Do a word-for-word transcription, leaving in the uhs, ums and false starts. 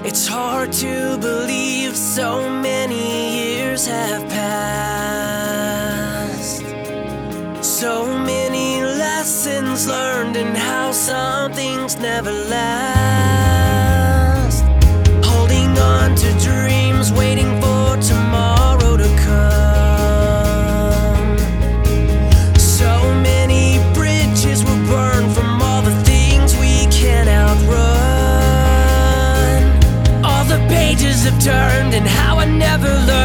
It's hard to believe so many years have passed. So many lessons learned and how some things never last. Holding on to dreams, waiting for tomorrow to come. So many bridges were burned from all the things we can't outrun. All the pages have turned and how I never learned.